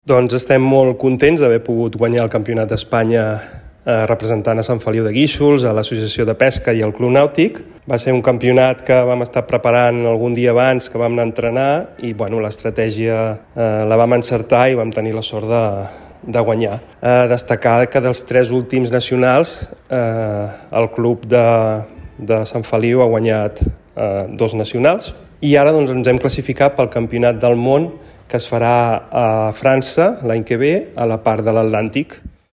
Doncs estem molt contents d'haver pogut guanyar el Campionat d'Espanya representant a Sant Feliu de Guíxols, a l'Associació de Pesca i al Club Nàutic. Va ser un campionat que vam estar preparant algun dia abans, que vam anar a entrenar i l'estratègia la vam encertar i vam tenir la sort de guanyar. Destacar que dels 3 últims nacionals el club de Sant Feliu ha guanyat 2 nacionals i ara ens hem classificat pel Campionat del Món que es farà a França l'any que ve, a la part de l'Atlàntic.